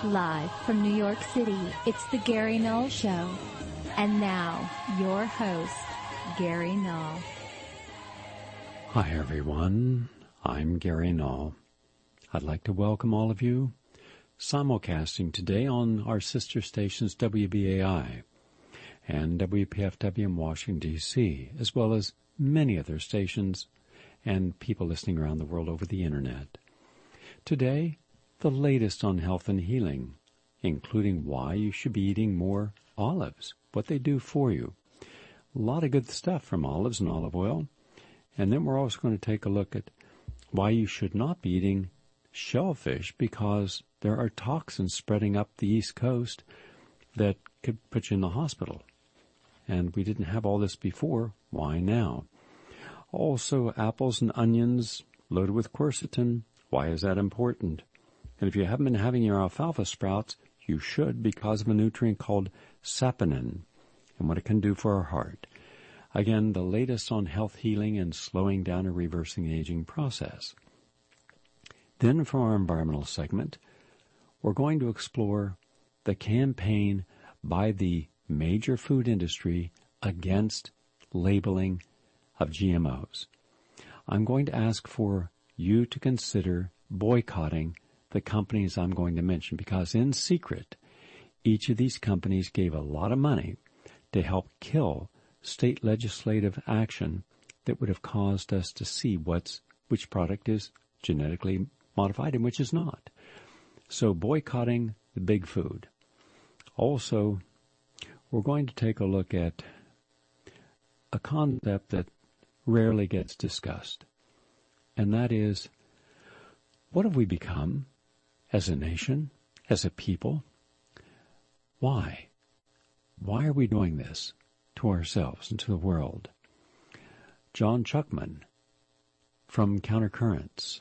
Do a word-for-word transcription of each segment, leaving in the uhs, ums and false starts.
Live from New York City, it's the Gary Null Show. And now, your host, Gary Null. Hi, everyone. I'm Gary Null. I'd like to welcome all of you simulcasting today on our sister stations W B A I and W P F W in Washington, D C, as well as many other stations and people listening around the world over the Internet. Today, the latest on health and healing, including why you should be eating more olives, what they do for you. A lot of good stuff from olives and olive oil. And then we're also going to take a look at why you should not be eating shellfish, because there are toxins spreading up the East Coast that could put you in the hospital. And we didn't have all this before. Why now? Also, apples and onions loaded with quercetin. Why is that important? And if you haven't been having your alfalfa sprouts, you should, because of a nutrient called saponin and what it can do for our heart. Again, the latest on health healing and slowing down and reversing the aging process. Then for our environmental segment, we're going to explore the campaign by the major food industry against labeling of G M Os. I'm going to ask for you to consider boycotting the companies I'm going to mention, because in secret, each of these companies gave a lot of money to help kill state legislative action that would have caused us to see what's which product is genetically modified and which is not. So boycotting the big food. Also, we're going to take a look at a concept that rarely gets discussed, and that is, what have we become as a nation, as a people? Why? Why are we doing this to ourselves and to the world? John Chuckman from Countercurrents.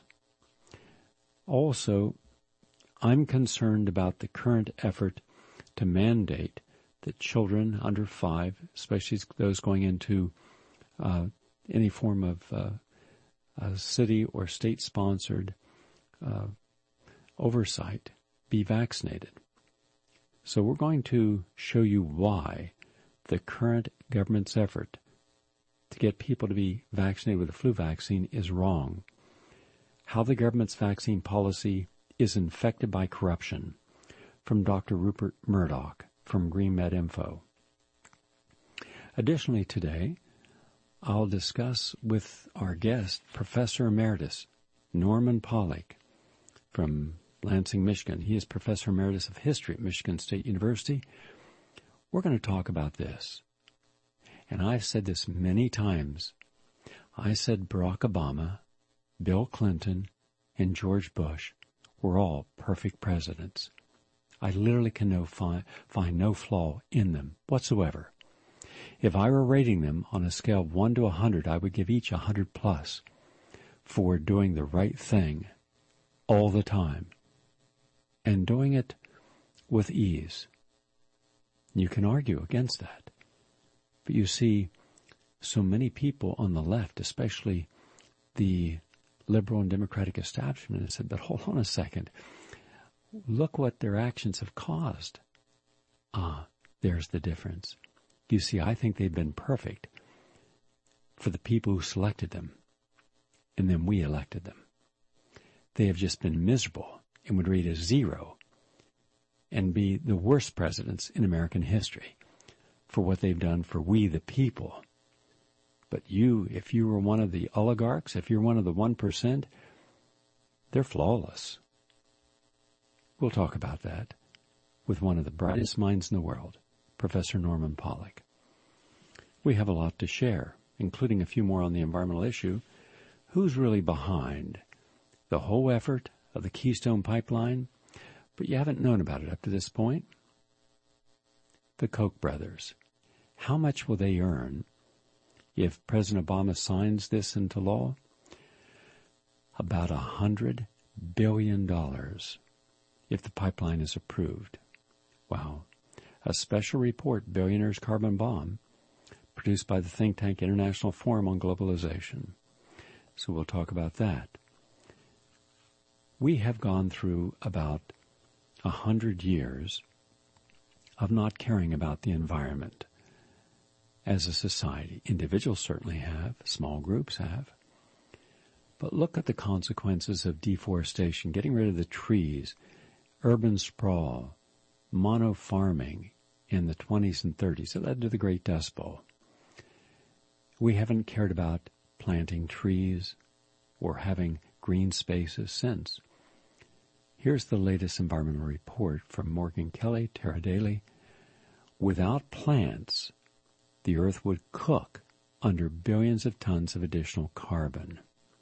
Also, I'm concerned about the current effort to mandate that children under five, especially those going into uh, any form of uh, a city or state-sponsored uh, oversight, be vaccinated. So we're going to show you why the current government's effort to get people to be vaccinated with a flu vaccine is wrong, how the government's vaccine policy is infected by corruption, from Doctor Rupert Murdoch from Green Med Info. Additionally today, I'll discuss with our guest, Professor Emeritus Norman Pollack from Lansing, Michigan. He is Professor Emeritus of History at Michigan State University. We're going to talk about this. And I've said this many times. I said Barack Obama, Bill Clinton, and George Bush were all perfect presidents. I literally can no find, find no flaw in them whatsoever. If I were rating them on a scale of one to a hundred, I would give each a hundred plus for doing the right thing all the time and doing it with ease. You can argue against that. But you see, so many people on the left, especially the liberal and democratic establishment, have said, but hold on a second. Look what their actions have caused. Ah, there's the difference. You see, I think they've been perfect for the people who selected them, and then we elected them. They have just been miserable and would rate a zero and be the worst presidents in American history for what they've done for we the people. But you, if you were one of the oligarchs, if you're one of the one percent, they're flawless. We'll talk about that with one of the brightest minds in the world, Professor Norman Pollack. We have a lot to share, including a few more on the environmental issue. Who's really behind the whole effort of the Keystone Pipeline, but you haven't known about it up to this point? The Koch brothers. How much will they earn if President Obama signs this into law? About a hundred billion dollars if the pipeline is approved. Wow. A special report, Billionaire's Carbon Bomb, produced by the think tank International Forum on Globalization. So we'll talk about that. We have gone through about a hundred years of not caring about the environment as a society. Individuals certainly have, small groups have. But look at the consequences of deforestation, getting rid of the trees, urban sprawl, mono-farming in the twenties and thirties. It led to the Great Dust Bowl. We haven't cared about planting trees or having green spaces since. Here's the latest environmental report from Morgan Kelly, Tara Daly. Without plants, the Earth would cook under billions of tons of additional carbon.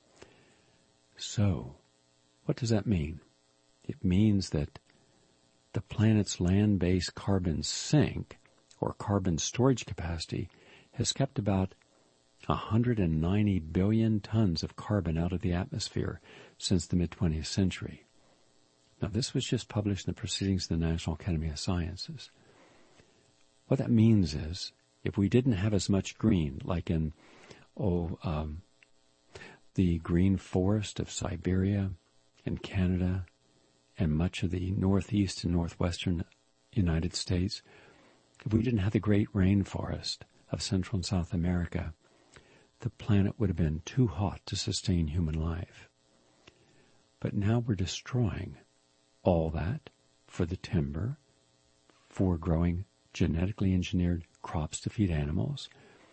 So, what does that mean? It means that the planet's land-based carbon sink, or carbon storage capacity, has kept about one hundred ninety billion tons of carbon out of the atmosphere since the mid-twentieth century. Now, this was just published in the Proceedings of the National Academy of Sciences. What that means is, if we didn't have as much green, like in, oh, um, the green forest of Siberia and Canada and much of the northeast and northwestern United States, if we didn't have the great rainforest of Central and South America, the planet would have been too hot to sustain human life. But now we're destroying all that for the timber, for growing genetically engineered crops to feed animals.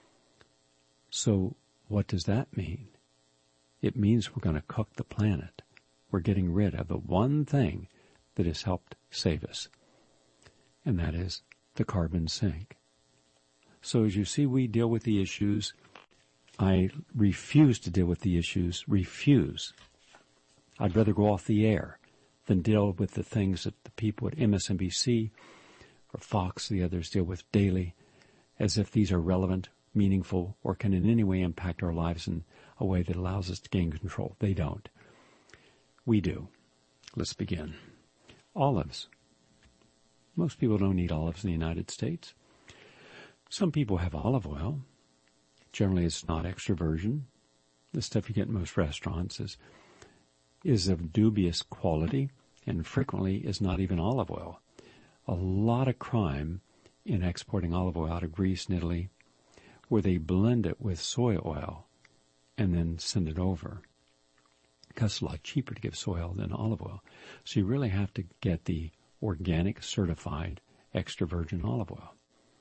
So what does that mean? It means we're going to cook the planet. We're getting rid of the one thing that has helped save us, and that is the carbon sink. So as you see, we deal with the issues. I refuse to deal with the issues. Refuse. I'd rather go off the air than deal with the things that the people at M S N B C or Fox, the others, deal with daily, as if these are relevant, meaningful, or can in any way impact our lives in a way that allows us to gain control. They don't. We do. Let's begin. Olives. Most people don't eat olives in the United States. Some people have olive oil. Generally, it's not extra virgin. The stuff you get in most restaurants is, is of dubious quality and frequently is not even olive oil. A lot of crime in exporting olive oil out of Greece and Italy, where they blend it with soy oil and then send it over. It costs a lot cheaper to give soy oil than olive oil. So you really have to get the organic, certified, extra virgin olive oil.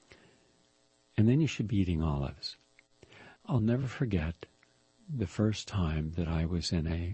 And then you should be eating olives. I'll never forget the first time that I was in a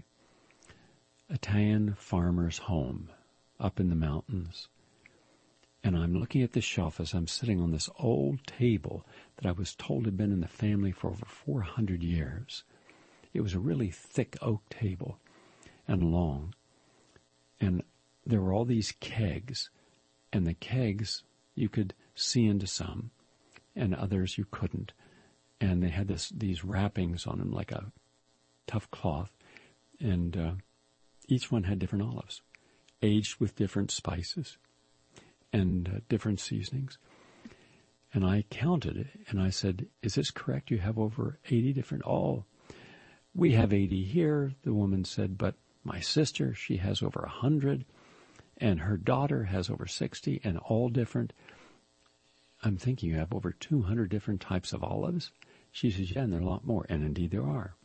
Italian farmer's home up in the mountains. And I'm looking at the shelf as I'm sitting on this old table that I was told had been in the family for over four hundred years. It was a really thick oak table and long. And there were all these kegs. And the kegs, you could see into some, and others you couldn't. And they had this these wrappings on them like a tough cloth. And uh, each one had different olives, aged with different spices and uh, different seasonings. And I counted it, and I said, is this correct? You have over eighty different, oh, we have eighty here. The woman said, but my sister, she has over one hundred, and her daughter has over sixty, and all different. I'm thinking you have over two hundred different types of olives. She says, yeah, and there are a lot more, and indeed there are.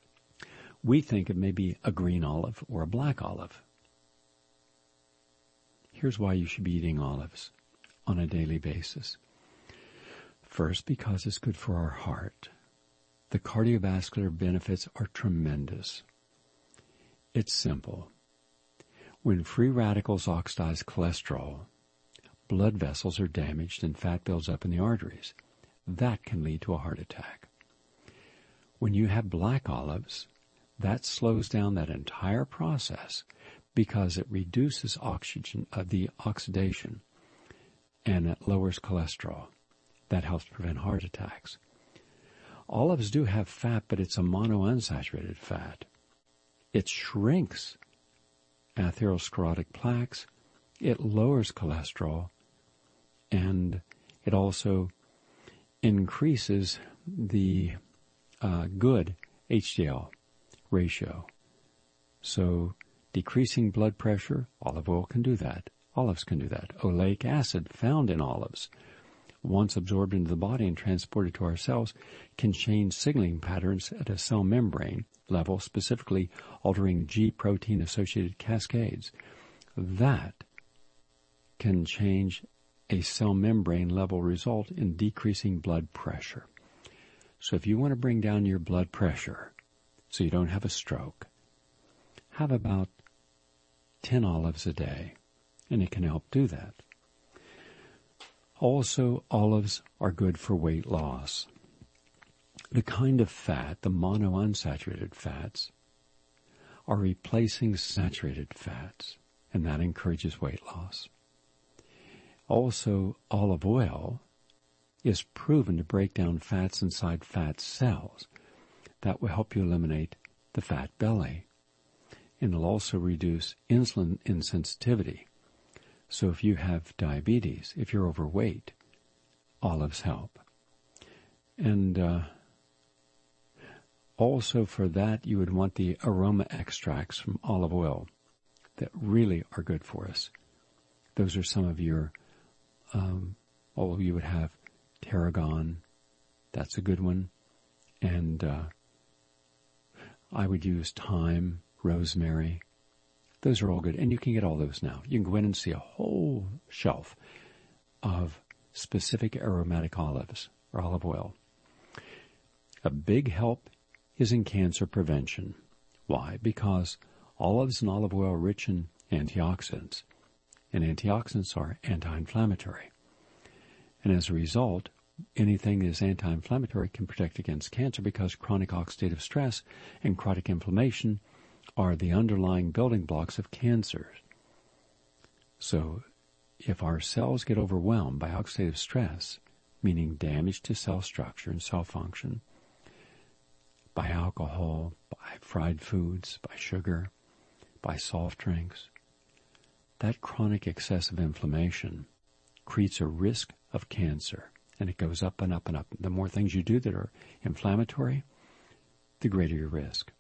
We think it may be a green olive or a black olive. Here's why you should be eating olives on a daily basis. First, because it's good for our heart. The cardiovascular benefits are tremendous. It's simple. When free radicals oxidize cholesterol, blood vessels are damaged and fat builds up in the arteries. That can lead to a heart attack. When you have black olives, that slows down that entire process because it reduces oxygen of uh, the oxidation and it lowers cholesterol. That helps prevent heart attacks. Olives do have fat, but it's a monounsaturated fat. It shrinks atherosclerotic plaques, it lowers cholesterol, and it also increases the uh, good H D L ratio. So decreasing blood pressure, olive oil can do that. Olives can do that. Oleic acid found in olives, once absorbed into the body and transported to our cells, can change signaling patterns at a cell membrane level, specifically altering G protein-associated cascades. That can change a cell membrane level, result in decreasing blood pressure. So if you want to bring down your blood pressure so you don't have a stroke, have about ten olives a day, and it can help do that. Also, olives are good for weight loss. The kind of fat, the monounsaturated fats, are replacing saturated fats, and that encourages weight loss. Also, olive oil is proven to break down fats inside fat cells. That will help you eliminate the fat belly. And it'll also reduce insulin insensitivity. So if you have diabetes, if you're overweight, olives help. And uh, also for that, you would want the aroma extracts from olive oil that really are good for us. Those are some of your, um, oh, you would have tarragon. That's a good one. And uh, I would use thyme, rosemary. Those are all good. And you can get all those now. You can go in and see a whole shelf of specific aromatic olives or olive oil. A big help is in cancer prevention. Why? Because olives and olive oil are rich in antioxidants. And antioxidants are anti-inflammatory. And as a result, anything that is anti-inflammatory can protect against cancer, because chronic oxidative stress and chronic inflammation are the underlying building blocks of cancer. So if our cells get overwhelmed by oxidative stress, meaning damage to cell structure and cell function, by alcohol, by fried foods, by sugar, by soft drinks, that chronic excessive inflammation creates a risk of cancer, and it goes up and up and up. The more things you do that are inflammatory, the greater your risk.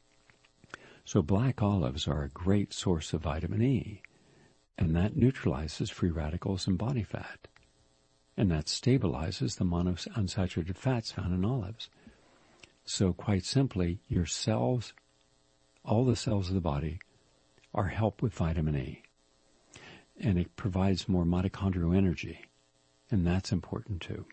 So black olives are a great source of vitamin E, and that neutralizes free radicals and body fat, and that stabilizes the monounsaturated fats found in olives. So quite simply, your cells, all the cells of the body, are helped with vitamin E, and it provides more mitochondrial energy, and that's important too.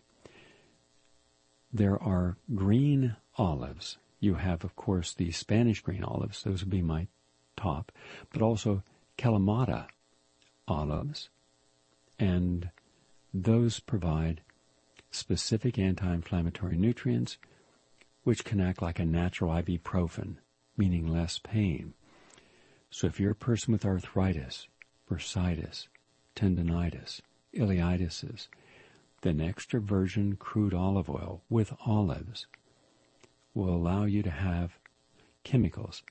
There are green olives. You have, of course, the Spanish green olives. Those would be my top. But also Kalamata olives. And those provide specific anti-inflammatory nutrients which can act like a natural ibuprofen, meaning less pain. So if you're a person with arthritis, bursitis, tendinitis, ileitis, then extra virgin crude olive oil with olives will allow you to have chemicals,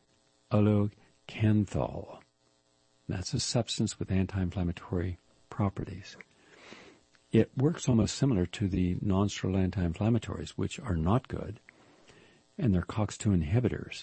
oleocanthal. That's a substance with anti-inflammatory properties. It works almost similar to the non-steroidal anti-inflammatories, which are not good, and they're COX two inhibitors.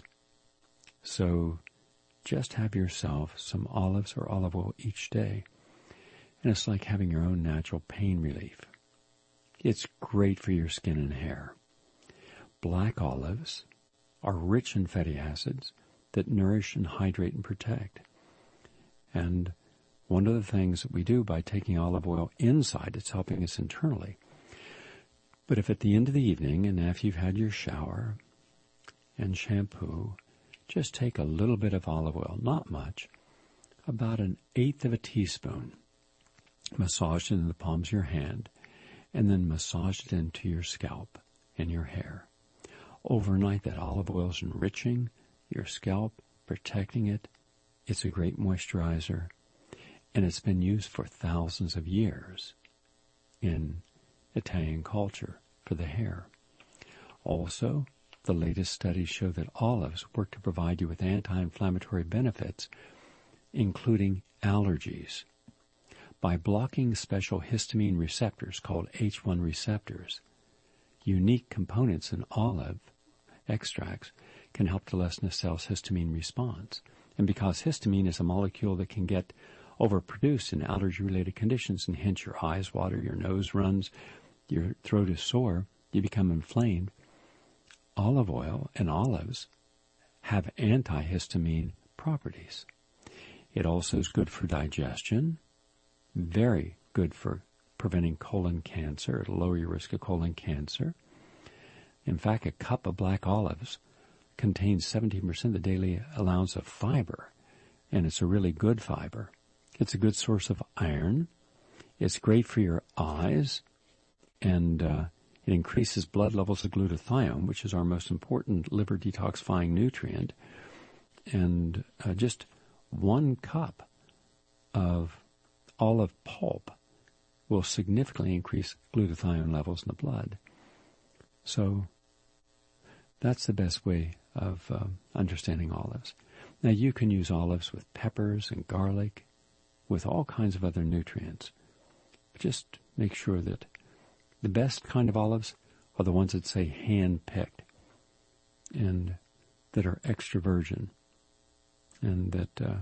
So just have yourself some olives or olive oil each day, and it's like having your own natural pain relief. It's great for your skin and hair. Black olives are rich in fatty acids that nourish and hydrate and protect. And one of the things that we do by taking olive oil inside, it's helping us internally. But if at the end of the evening and after you've had your shower and shampoo, just take a little bit of olive oil, not much, about an eighth of a teaspoon, massage it in the palms of your hand, and then massage it into your scalp and your hair. Overnight, that olive oil is enriching your scalp, protecting it. It's a great moisturizer, and it's been used for thousands of years in Italian culture for the hair. Also, the latest studies show that olives work to provide you with anti-inflammatory benefits, including allergies. By blocking special histamine receptors called H one receptors, unique components in olive extracts can help to lessen a cell's histamine response. And because histamine is a molecule that can get overproduced in allergy-related conditions, and hence your eyes water, your nose runs, your throat is sore, you become inflamed. Olive oil and olives have antihistamine properties. It also is good for digestion, very good for preventing colon cancer. It'll lower your risk of colon cancer. In fact, a cup of black olives contains seventeen percent of the daily allowance of fiber, and it's a really good fiber. It's a good source of iron. It's great for your eyes, and uh, it increases blood levels of glutathione, which is our most important liver detoxifying nutrient. And uh, just one cup of olive pulp will significantly increase glutathione levels in the blood. So that's the best way of uh, understanding olives. Now, you can use olives with peppers and garlic, with all kinds of other nutrients. Just make sure that the best kind of olives are the ones that say hand-picked and that are extra virgin. And that uh,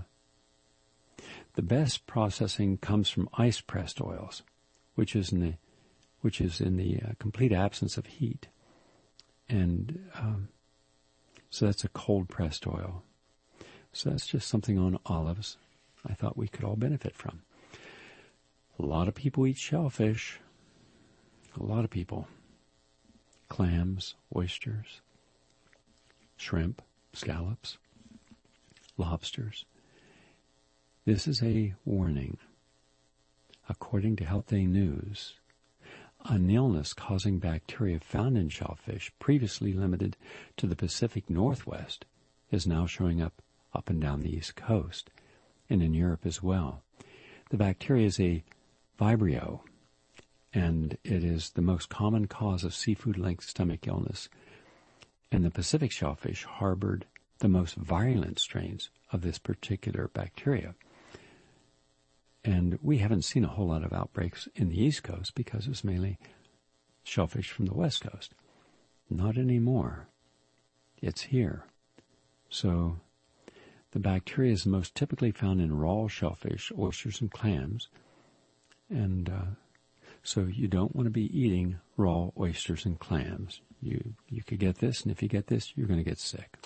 the best processing comes from ice-pressed oils, which is in the, which is in the uh, complete absence of heat. And um, so that's a cold-pressed oil. So that's just something on olives I thought we could all benefit from. A lot of people eat shellfish. A lot of people. Clams, oysters, shrimp, scallops, lobsters. This is a warning. According to Health Day News, an illness causing bacteria found in shellfish, previously limited to the Pacific Northwest, is now showing up up and down the East Coast and in Europe as well. The bacteria is a Vibrio, and it is the most common cause of seafood-linked stomach illness. And the Pacific shellfish harbored the most virulent strains of this particular bacteria. And we haven't seen a whole lot of outbreaks in the East Coast because it's mainly shellfish from the West Coast. Not anymore. It's here. So the bacteria is most typically found in raw shellfish, oysters, and clams. And uh, so you don't want to be eating raw oysters and clams. You, you could get this, and if you get this, you're going to get sick.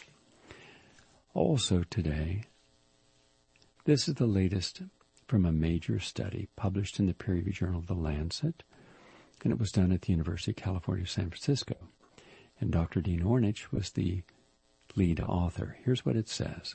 Also today, this is the latest from a major study published in the peer-reviewed journal The Lancet, and it was done at the University of California, San Francisco. And Doctor Dean Ornish was the lead author. Here's what it says.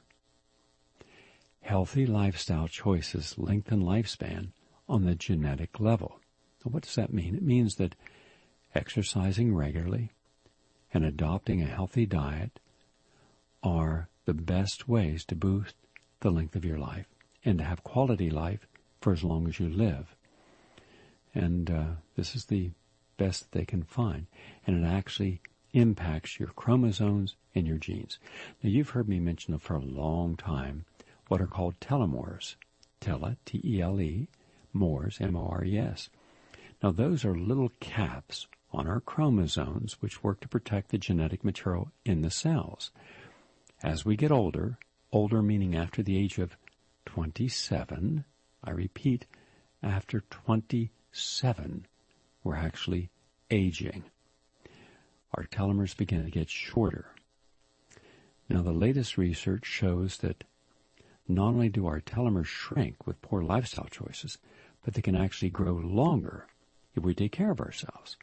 Healthy lifestyle choices lengthen lifespan on the genetic level. So what does that mean? It means that exercising regularly and adopting a healthy diet are the best ways to boost the length of your life and to have quality life for as long as you live. And uh, this is the best that they can find. And it actually impacts your chromosomes and your genes. Now, you've heard me mention for a long time what are called telomeres. Tele, T E L E, mores, M O R E S. Now, those are little caps on our chromosomes which work to protect the genetic material in the cells. As we get older, older meaning after the age of twenty-seven, I repeat, after twenty-seven, we're actually aging. Our telomeres begin to get shorter. Now, the latest research shows that not only do our telomeres shrink with poor lifestyle choices, but they can actually grow longer if we take care of ourselves.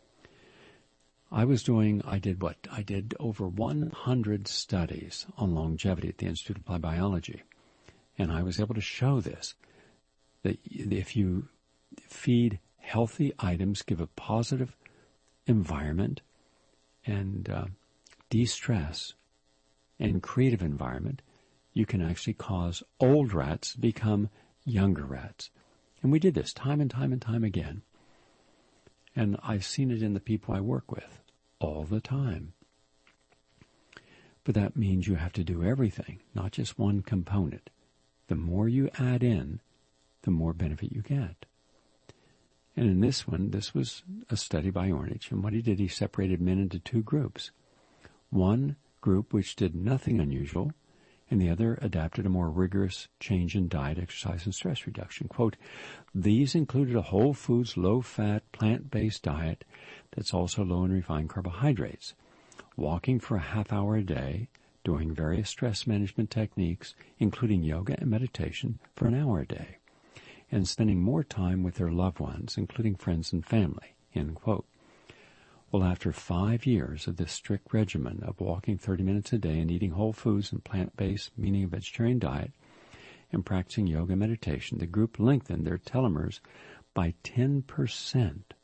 I was doing, I did what? I did over one hundred studies on longevity at the Institute of Applied Biology. And I was able to show this, that if you feed healthy items, give a positive environment and uh, de-stress and creative environment, you can actually cause old rats to become younger rats. And we did this time and time and time again. And I've seen it in the people I work with all the time. But that means you have to do everything, not just one component. The more you add in, the more benefit you get. And in this one, this was a study by Ornish, and what he did, he separated men into two groups. One group which did nothing unusual, and the other adapted a more rigorous change in diet, exercise, and stress reduction. Quote, these included a whole foods, low-fat, plant-based diet that's also low in refined carbohydrates, walking for a half hour a day, doing various stress management techniques, including yoga and meditation, for an hour a day, and spending more time with their loved ones, including friends and family, end quote. Well, after five years of this strict regimen of walking thirty minutes a day and eating whole foods and plant-based, meaning a vegetarian diet, and practicing yoga and meditation, the group lengthened their telomeres by ten percent.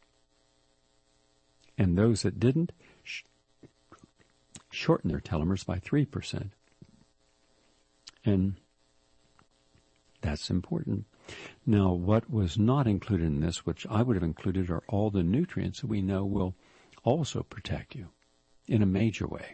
And those that didn't sh- shortened their telomeres by three percent. And that's important. Now, what was not included in this, which I would have included, are all the nutrients that we know will also protect you in a major way.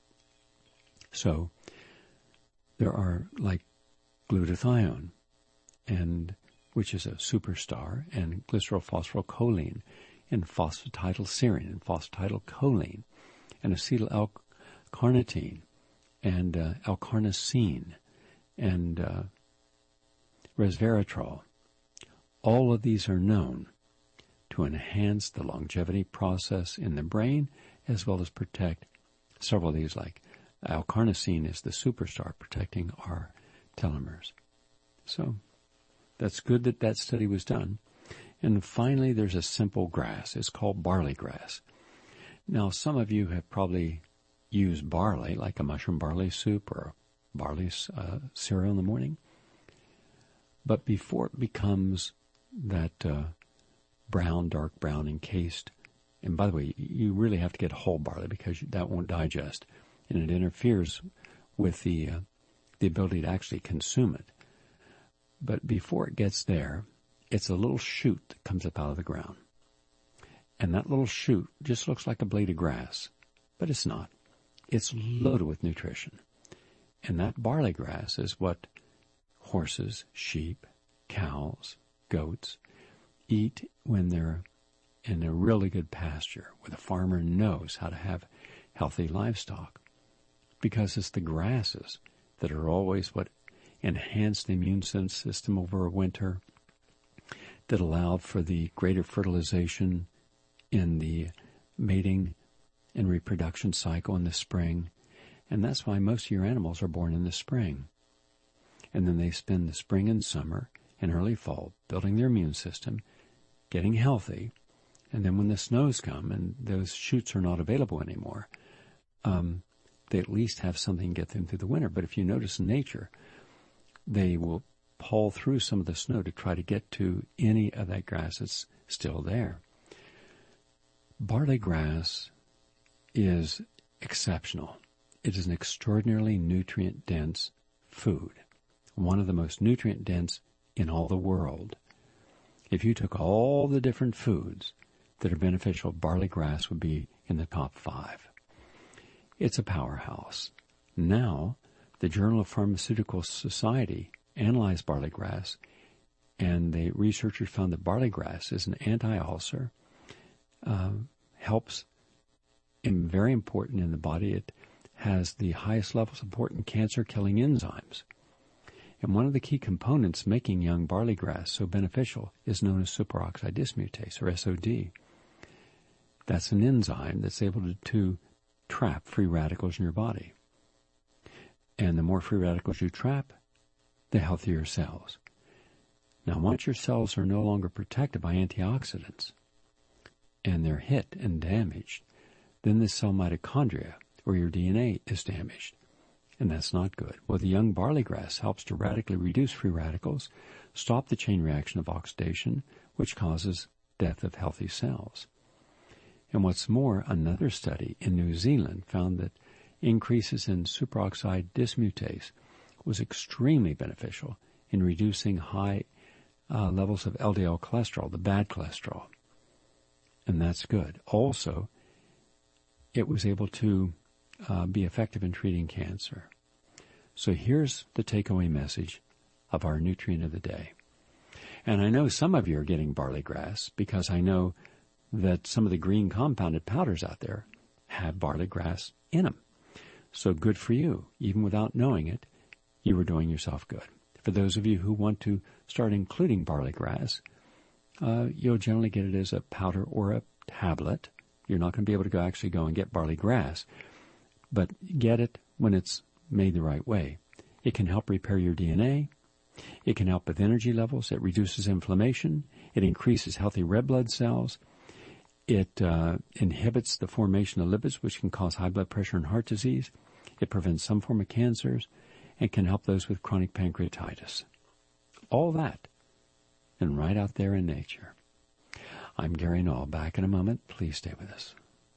So there are like glutathione, and which is a superstar, and glycerylphosphorylcholine, and phosphatidylserine, and phosphatidylcholine, and acetyl-L-carnitine, and uh, L-carnosine, and uh, resveratrol. All of these are known to enhance the longevity process in the brain, as well as protect several of these, like L-carnosine is the superstar protecting our telomeres. So that's good that that study was done. And finally, there's a simple grass. It's called barley grass. Now, some of you have probably used barley, like a mushroom barley soup or barley uh, cereal in the morning. But before it becomes that uh, brown, dark brown, encased, and by the way, you really have to get whole barley because that won't digest, and it interferes with the uh, the ability to actually consume it. But before it gets there, it's a little shoot that comes up out of the ground. And that little shoot just looks like a blade of grass, but it's not. It's loaded with nutrition. And that barley grass is what horses, sheep, cows, goats eat when they're in a really good pasture, where the farmer knows how to have healthy livestock. Because it's the grasses that are always what enhance the immune system over winter, that allowed for the greater fertilization in the mating and reproduction cycle in the spring. And that's why most of your animals are born in the spring. And then they spend the spring and summer and early fall building their immune system, getting healthy. And then when the snows come and those shoots are not available anymore, um, they at least have something to get them through the winter. But if you notice in nature, they will pull through some of the snow to try to get to any of that grass that's still there. Barley grass is exceptional. It is an extraordinarily nutrient-dense food, one of the most nutrient-dense in all the world. If you took all the different foods that are beneficial, barley grass would be in the top five. It's a powerhouse. Now, the Journal of Pharmaceutical Society analyzed barley grass, and the researchers found that barley grass is an anti-ulcer, uh, helps, and very important in the body. It has the highest levels of important cancer-killing enzymes. And one of the key components making young barley grass so beneficial is known as superoxide dismutase, or S O D. That's an enzyme that's able to, to trap free radicals in your body. And the more free radicals you trap, the healthier your cells. Now, once your cells are no longer protected by antioxidants, and they're hit and damaged, then the cell mitochondria, or your D N A, is damaged. And that's not good. Well, the young barley grass helps to radically reduce free radicals, stop the chain reaction of oxidation, which causes death of healthy cells. And what's more, another study in New Zealand found that increases in superoxide dismutase was extremely beneficial in reducing high uh, levels of L D L cholesterol, the bad cholesterol. And that's good. Also, it was able to uh, be effective in treating cancer. So here's the takeaway message of our nutrient of the day. And I know some of you are getting barley grass because I know that some of the green compounded powders out there have barley grass in them. So good for you. Even without knowing it, you are doing yourself good. For those of you who want to start including barley grass, uh, you'll generally get it as a powder or a tablet. You're not going to be able to go actually go and get barley grass, but get it when it's made the right way. It can help repair your D N A. It can help with energy levels. It reduces inflammation. It increases healthy red blood cells. It uh, inhibits the formation of lipids, which can cause high blood pressure and heart disease. It prevents some form of cancers and can help those with chronic pancreatitis. All that, and right out there in nature. I'm Gary Null. Back in a moment. Please stay with us.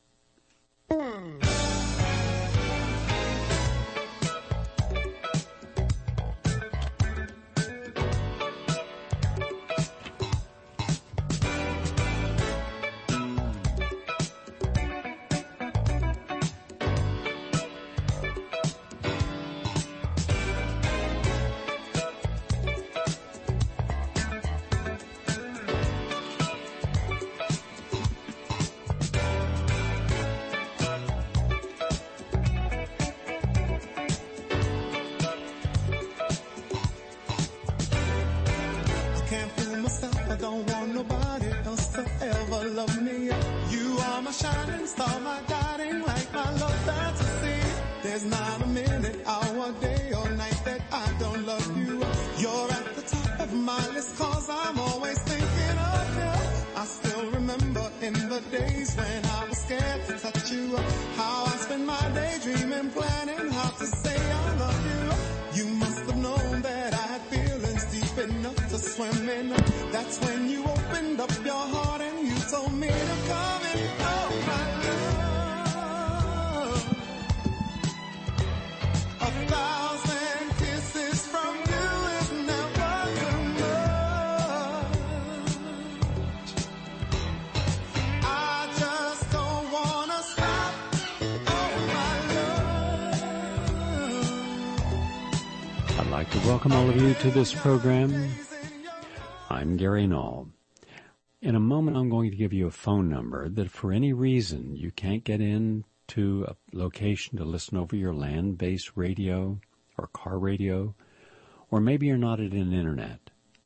Welcome all of you to this program. I'm Gary Null. In a moment, I'm going to give you a phone number that if for any reason you can't get into a location to listen over your land-based radio or car radio, or maybe you're not at an internet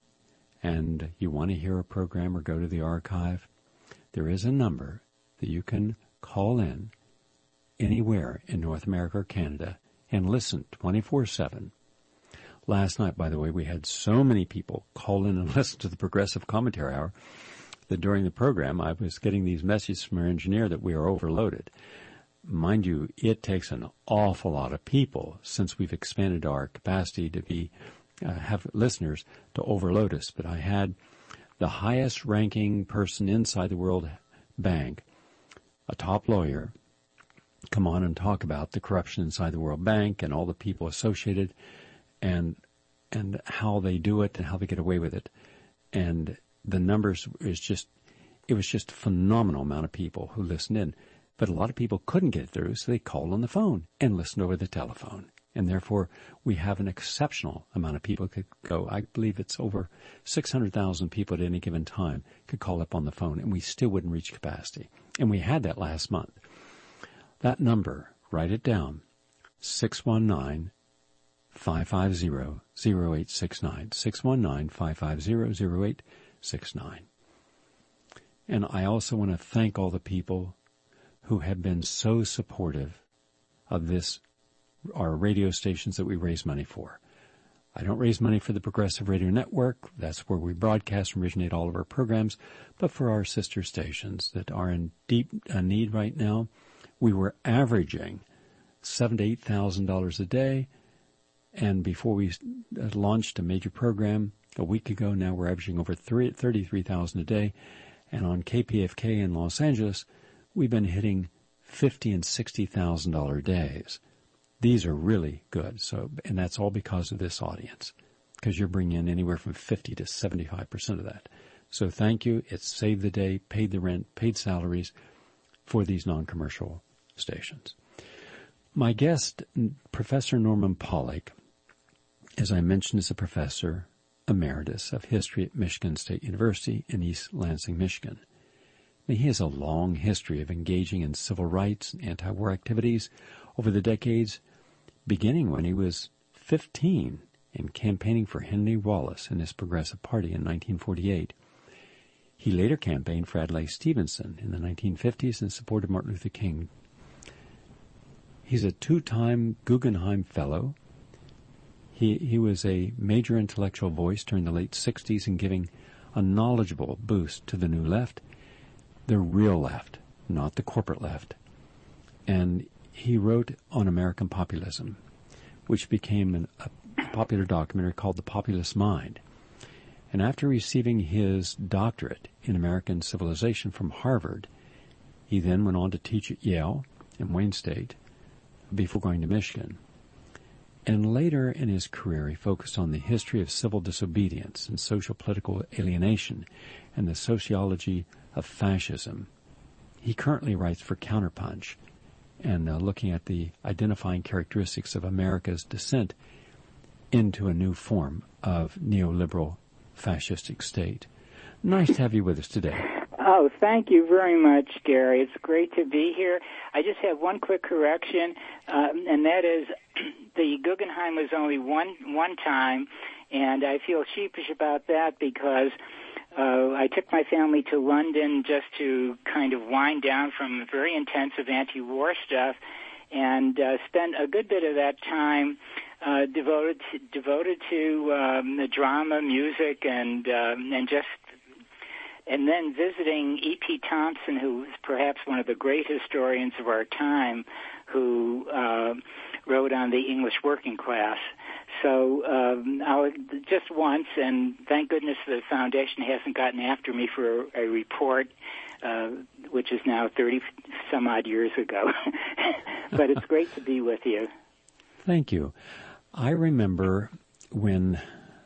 and you want to hear a program or go to the archive, there is a number that you can call in anywhere in North America or Canada and listen twenty-four seven. Last night, by the way, we had so many people call in and listen to the Progressive Commentary Hour that during the program I was getting these messages from our engineer that we are overloaded. Mind you, it takes an awful lot of people since we've expanded our capacity to be uh, have listeners to overload us. But I had the highest ranking person inside the World Bank, a top lawyer, come on and talk about the corruption inside the World Bank and all the people associated and and how they do it and how they get away with it. And the numbers is just, it was just a phenomenal amount of people who listened in. But a lot of people couldn't get through, so they called on the phone and listened over the telephone. And therefore, we have an exceptional amount of people could go. I believe it's over six hundred thousand people at any given time could call up on the phone, and we still wouldn't reach capacity. And we had that last month. That number, write it down, six one nine, five five zero, zero eight six nine, six one nine, five five zero, zero eight six nine. And I also want to thank all the people who have been so supportive of this, our radio stations that we raise money for. I don't raise money for the Progressive Radio Network. That's where we broadcast and originate all of our programs, but for our sister stations that are in deep uh, need right now. We were averaging seven to eight thousand dollars a day. And before we launched a major program a week ago, now we're averaging over thirty-three thousand dollars a day. And on K P F K in Los Angeles, we've been hitting fifty thousand dollars and sixty thousand dollars days. These are really good. So, and that's all because of this audience, because you're bringing in anywhere from fifty to seventy-five percent of that. So thank you. It's saved the day, paid the rent, paid salaries for these non-commercial stations. My guest, Professor Norman Pollack, as I mentioned, is a professor emeritus of history at Michigan State University in East Lansing, Michigan. Now, he has a long history of engaging in civil rights and anti-war activities over the decades, beginning when he was fifteen and campaigning for Henry Wallace and his Progressive Party in nineteen forty-eight. He later campaigned for Adlai Stevenson in the nineteen fifties and supported Martin Luther King. He's a two-time Guggenheim Fellow. He, he was a major intellectual voice during the late sixties in giving a knowledgeable boost to the New Left, the real left, not the corporate left. And he wrote on American populism, which became an, a popular documentary called The Populist Mind. And after receiving his doctorate in American civilization from Harvard, he then went on to teach at Yale and Wayne State before going to Michigan. And later in his career, he focused on the history of civil disobedience and social political alienation and the sociology of fascism. He currently writes for Counterpunch and uh, looking at the identifying characteristics of America's descent into a new form of neoliberal fascistic state. Nice to have you with us today. Oh, thank you very much, Gary. It's great to be here. I just have one quick correction, um, and that is the Guggenheim was only one one time, and I feel sheepish about that because uh, I took my family to London just to kind of wind down from very intensive anti-war stuff, and uh, spent a good bit of that time uh, devoted to, devoted to um, the drama, music, and um, and just. And then visiting E P Thompson, who is perhaps one of the great historians of our time, who uh, wrote on the English working class. So um, I'll, just once, and thank goodness the foundation hasn't gotten after me for a, a report, uh, which is now thirty-some-odd years ago. But it's great to be with you. Thank you. I remember when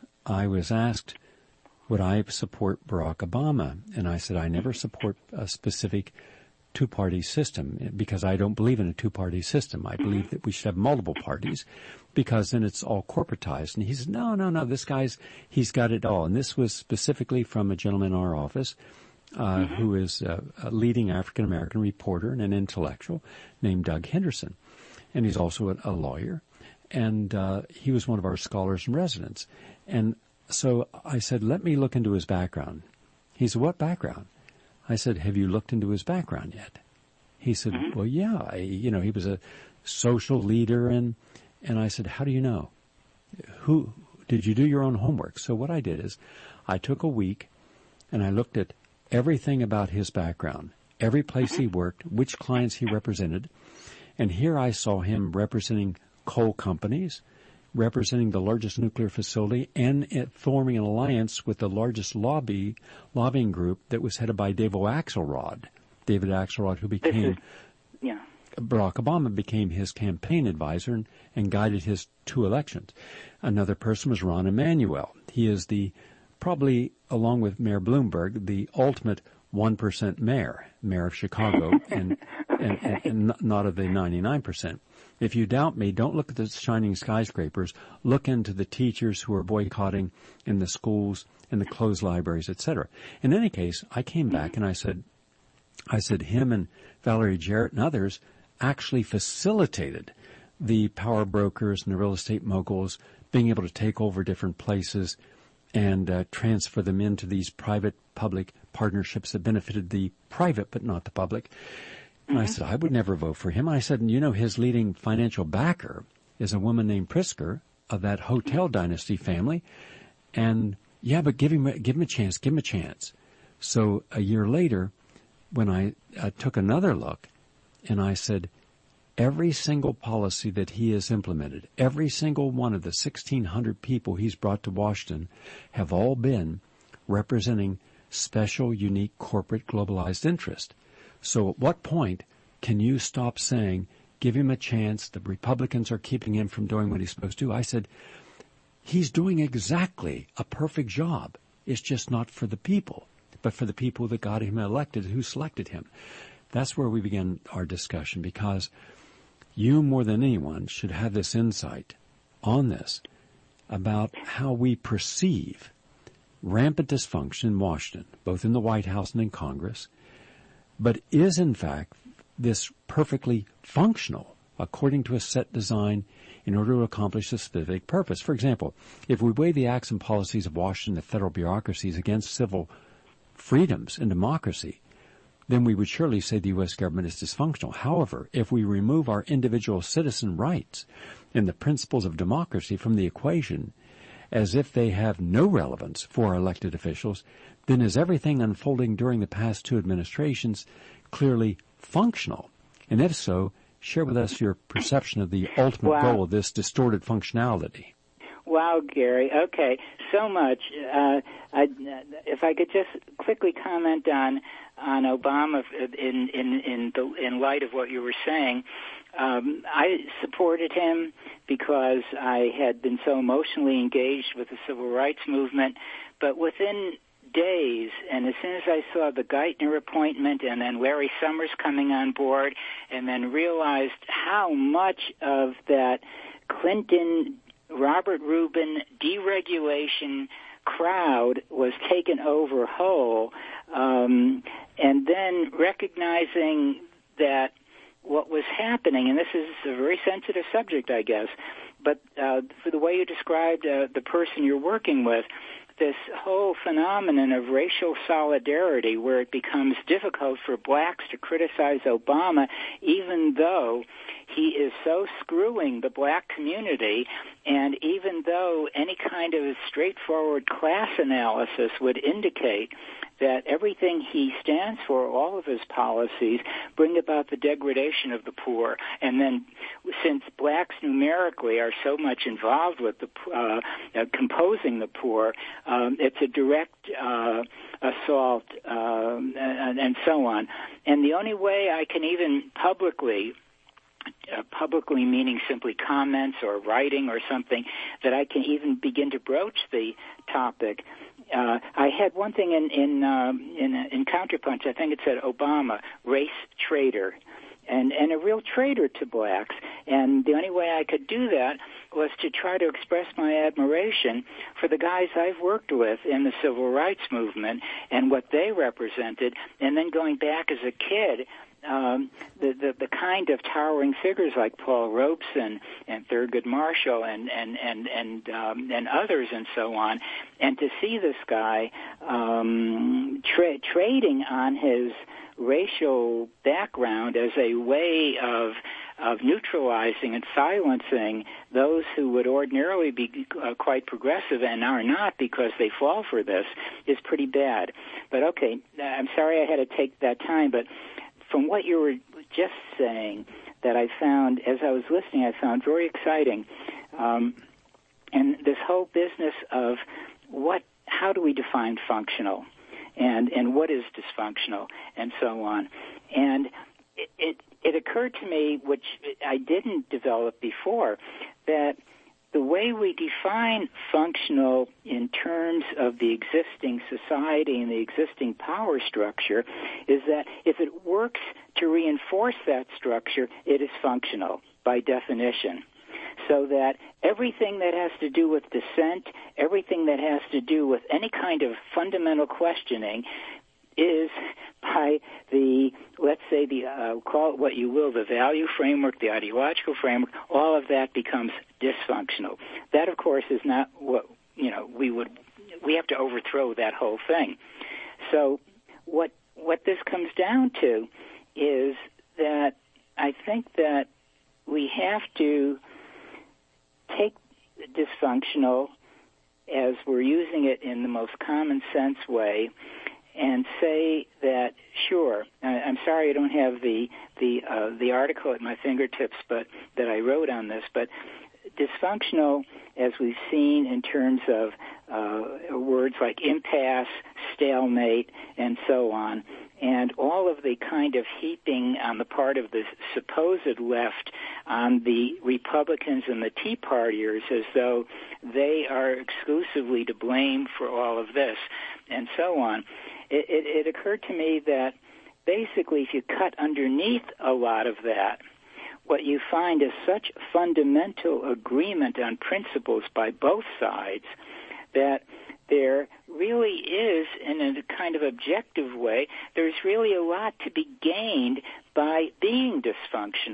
I was asked, would I support Barack Obama? And I said, I never support a specific two-party system because I don't believe in a two-party system. I believe that we should have multiple parties because then it's all corporatized. And he said, no, no, no, this guy's, he's got it all. And this was specifically from a gentleman in our office uh, mm-hmm. who is a, a leading African-American reporter and an intellectual named Doug Henderson. And he's also a, a lawyer. And uh, he was one of our scholars in residence. And so I said, let me look into his background. He said, what background? I said, have you looked into his background yet? He said, mm-hmm. well, yeah, I, you know, he was a social leader. And, and I said, how do you know? Who, did you do your own homework? So what I did is I took a week and I looked at everything about his background, every place he worked, which clients he represented. And here I saw him representing coal companies, representing the largest nuclear facility, and it forming an alliance with the largest lobby lobbying group that was headed by David Axelrod. David Axelrod, who became is, yeah. Barack Obama, became his campaign advisor and, and guided his two elections. Another person was Rahm Emanuel. He is the probably, along with Mayor Bloomberg, the ultimate one percent mayor, mayor of Chicago, and, and, and, and not of the ninety-nine percent. If you doubt me, don't look at the shining skyscrapers. Look into the teachers who are boycotting in the schools, in the closed libraries, et cetera. In any case, I came back and I said, I said him and Valerie Jarrett and others actually facilitated the power brokers and the real estate moguls being able to take over different places and uh, transfer them into these private-public partnerships that benefited the private but not the public. And I said, I would never vote for him. I said, you know, his leading financial backer is a woman named Pritzker of that Hotel Dynasty family. And, yeah, but give him, give him a chance, give him a chance. So a year later, when I uh, took another look, and I said, every single policy that he has implemented, every single one of the sixteen hundred people he's brought to Washington have all been representing special, unique, corporate, globalized interest. So at what point can you stop saying, give him a chance, the Republicans are keeping him from doing what he's supposed to do? I said, he's doing exactly a perfect job. It's just not for the people, but for the people that got him elected, who selected him. That's where we began our discussion, because you more than anyone should have this insight on this about how we perceive rampant dysfunction in Washington, both in the White House and in Congress, but is in fact this perfectly functional according to a set design in order to accomplish a specific purpose. For example, if we weigh the acts and policies of Washington and federal bureaucracies against civil freedoms and democracy, then we would surely say the U S government is dysfunctional. However, if we remove our individual citizen rights and the principles of democracy from the equation, as if they have no relevance for our elected officials, then is everything unfolding during the past two administrations clearly functional? And if so, share with us your perception of the ultimate wow. goal of this distorted functionality. Wow, Gary. Okay, so much. Uh, I, if I could just quickly comment on on Obama in in in, the, in light of what you were saying. Um, I supported him because I had been so emotionally engaged with the civil rights movement, but within days, and as soon as I saw the Geithner appointment and then Larry Summers coming on board, and then realized how much of that Clinton, Robert Rubin deregulation crowd was taken over whole, um, and then recognizing that what was happening, and this is a very sensitive subject, I guess, but uh, for the way you described uh, the person you're working with, this whole phenomenon of racial solidarity where it becomes difficult for blacks to criticize Obama even though he is so screwing the black community, and even though any kind of straightforward class analysis would indicate that everything he stands for, all of his policies, bring about the degradation of the poor. And then since blacks numerically are so much involved with the uh, uh, composing the poor, um, it's a direct uh, assault um, and, and so on. And the only way I can even publicly Uh, publicly meaning simply comments or writing or something, that I can even begin to broach the topic. Uh, I had one thing in in, um, in in Counterpunch. I think it said Obama, race traitor, and and a real traitor to blacks. And the only way I could do that was to try to express my admiration for the guys I've worked with in the civil rights movement and what they represented, and then going back as a kid. Um, the, the the kind of towering figures like Paul Robeson and Thurgood Marshall and and and and, um, and others and so on, and to see this guy um, tra- trading on his racial background as a way of of neutralizing and silencing those who would ordinarily be uh, quite progressive and are not because they fall for this is pretty bad. But okay, I'm sorry I had to take that time, but from what you were just saying, that I found, as I was listening, I found very exciting. Um, and this whole business of what, how do we define functional, and, and what is dysfunctional, and so on. And it, it, it occurred to me, which I didn't develop before, that the way we define functional in terms of the existing society and the existing power structure is that if it works to reinforce that structure, it is functional by definition. So that everything that has to do with dissent, everything that has to do with any kind of fundamental questioning is by the, let's say, the uh, call it what you will, the value framework, the ideological framework, all of that becomes dysfunctional. That, of course, is not what, you know, we would, we have to overthrow that whole thing. So what what this comes down to is that I think that we have to take dysfunctional as we're using it in the most common sense way and say that, sure, I'm sorry I don't have the the uh, the article at my fingertips, but that I wrote on this, but dysfunctional, as we've seen in terms of uh, words like impasse, stalemate, and so on, and all of the kind of heaping on the part of the supposed left on the Republicans and the Tea Partiers as though they are exclusively to blame for all of this, and so on. It, it, it occurred to me that basically if you cut underneath a lot of that, what you find is such fundamental agreement on principles by both sides that there really is, in a kind of objective way, there's really a lot to be gained by being dysfunctional.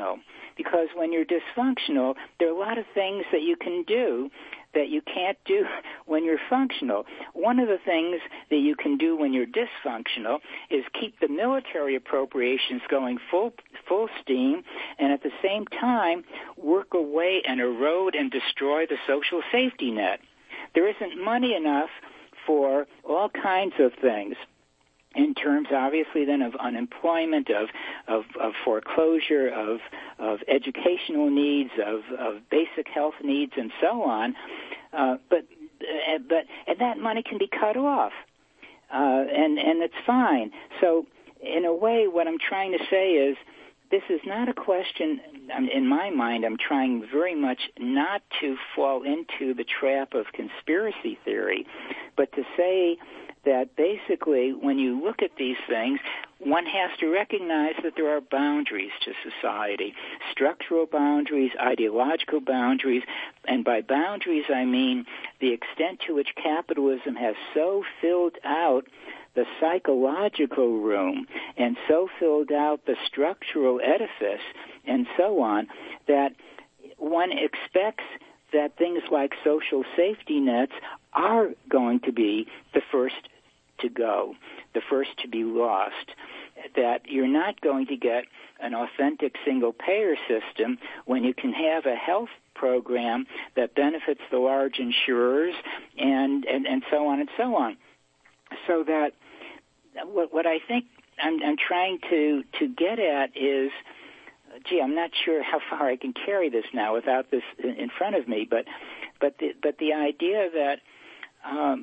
because when you're dysfunctional, there are a lot of things that you can do that you can't do when you're functional. One of the things that you can do when you're dysfunctional is keep the military appropriations going full full steam, and at the same time work away and erode and destroy the social safety net. There isn't money enough for all kinds of things, in terms, obviously, then of unemployment, of of, of foreclosure, of of educational needs, of, of basic health needs, and so on. Uh, but uh, but and that money can be cut off, uh, and and it's fine. So, in a way, what I'm trying to say is, this is not a question. In my mind, I'm trying very much not to fall into the trap of conspiracy theory, but to say that basically when you look at these things, one has to recognize that there are boundaries to society, structural boundaries, ideological boundaries, and by boundaries I mean the extent to which capitalism has so filled out the psychological room and so filled out the structural edifice and so on that one expects that things like social safety nets are going to be the first to go, the first to be lost, that you're not going to get an authentic single-payer system when you can have a health program that benefits the large insurers and, and, and so on and so on. So that what, what I think I'm, I'm trying to, to get at is, gee, I'm not sure how far I can carry this now without this in front of me, but but the, but the idea that um,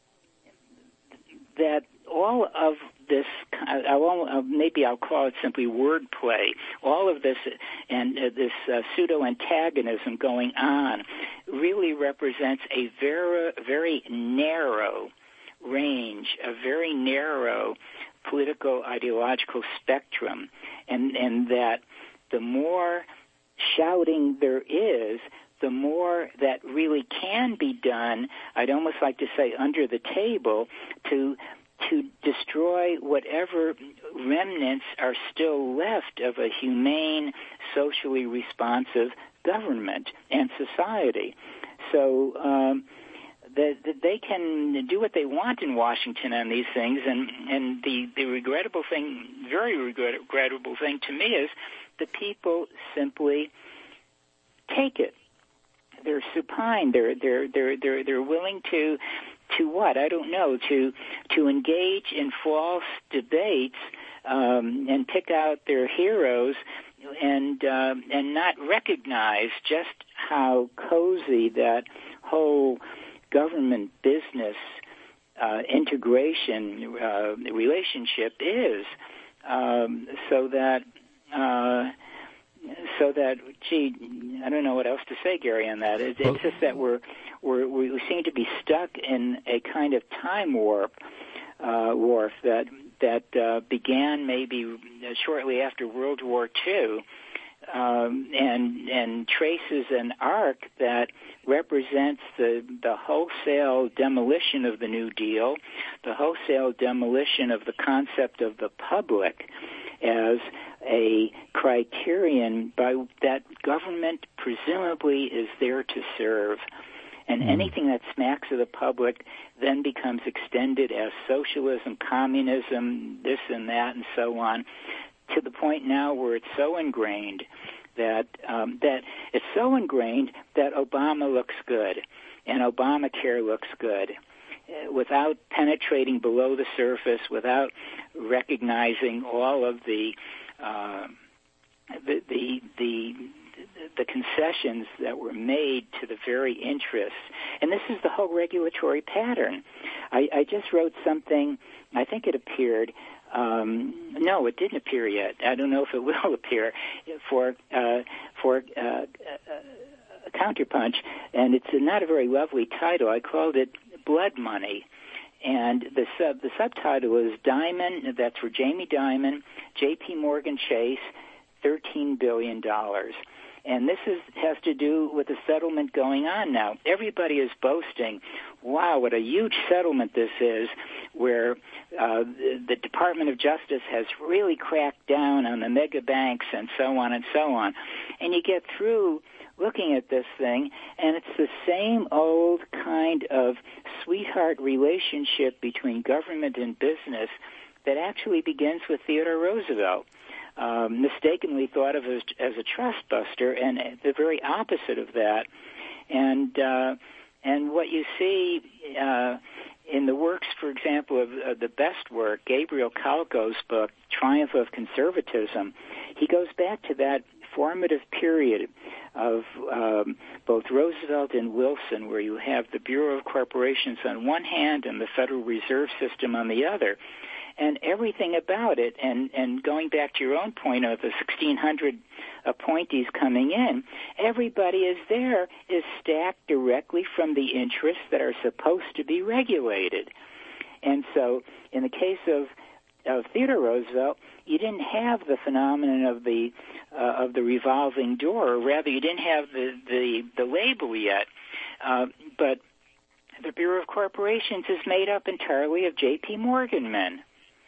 that all of this, I'll, maybe I'll call it simply wordplay, all of this and uh, this uh, pseudo-antagonism going on really represents a very, very narrow range, a very narrow political ideological spectrum, and, and that the more shouting there is, the more that really can be done, I'd almost like to say under the table, to to destroy whatever remnants are still left of a humane, socially responsive government and society. So um, that, that they can do what they want in Washington on these things, and, and the, the regrettable thing, very regrettable thing to me is the people simply take it. They're supine. They're they're they're they're they're willing to to what? I don't know. To to engage in false debates um, and pick out their heroes and uh, and not recognize just how cozy that whole government business uh, integration uh, relationship is, um, so that. Uh, So that, gee, I don't know what else to say, Gary, on that. It, it's just that we're, we're we seem to be stuck in a kind of time warp, uh, warp that that uh, began maybe shortly after World War Two, um, and and traces an arc that represents the the wholesale demolition of the New Deal, the wholesale demolition of the concept of the public as a criterion by that government presumably is there to serve. And mm. anything that smacks of the public then becomes extended as socialism, communism, this and that, and so on, to the point now where it's so ingrained that um, that it's so ingrained that Obama looks good and Obamacare looks good, without penetrating below the surface, without recognizing all of the uh, the, the the the concessions that were made to the very interests. And this is the whole regulatory pattern. I, I just wrote something, I think it appeared, um, no, it didn't appear yet. I don't know if it will appear, for uh, for uh, uh, Counterpunch, and it's not a very lovely title. I called it Blood Money. And the sub the subtitle is Dimon, that's for Jamie Dimon, J P Morgan Chase, thirteen billion dollars. And this is, has to do with the settlement going on now. Everybody is boasting, wow, what a huge settlement this is, where uh, the, the Department of Justice has really cracked down on the mega banks and so on and so on. And you get through looking at this thing, and it's the same old kind of sweetheart relationship between government and business that actually begins with Theodore Roosevelt, um, mistakenly thought of as, as a trust buster, and the very opposite of that. And uh, and what you see uh, in the works, for example, of, of the best work, Gabriel Kalko's book, Triumph of Conservatism, he goes back to that formative period of um, both Roosevelt and Wilson, where you have the Bureau of Corporations on one hand and the Federal Reserve System on the other, and everything about it, and, and going back to your own point of the sixteen hundred appointees coming in, everybody is there is stacked directly from the interests that are supposed to be regulated. And so in the case of of Theodore Roosevelt, you didn't have the phenomenon of the uh, of the revolving door, or rather, you didn't have the the, the label yet. Uh, but the Bureau of Corporations is made up entirely of J P Morgan men,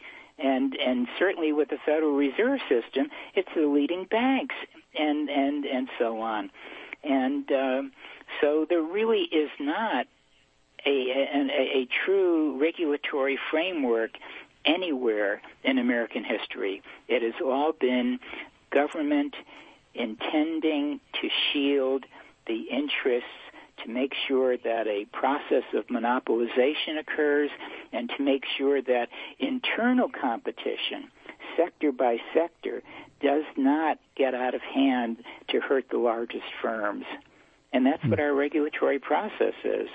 and and certainly with the Federal Reserve System, it's the leading banks, and and and so on. And uh, so there really is not a a, a a true regulatory framework anywhere in American history. It has all been government intending to shield the interests, to make sure that a process of monopolization occurs, and to make sure that internal competition, sector by sector, does not get out of hand to hurt the largest firms. And that's mm. what our regulatory process is.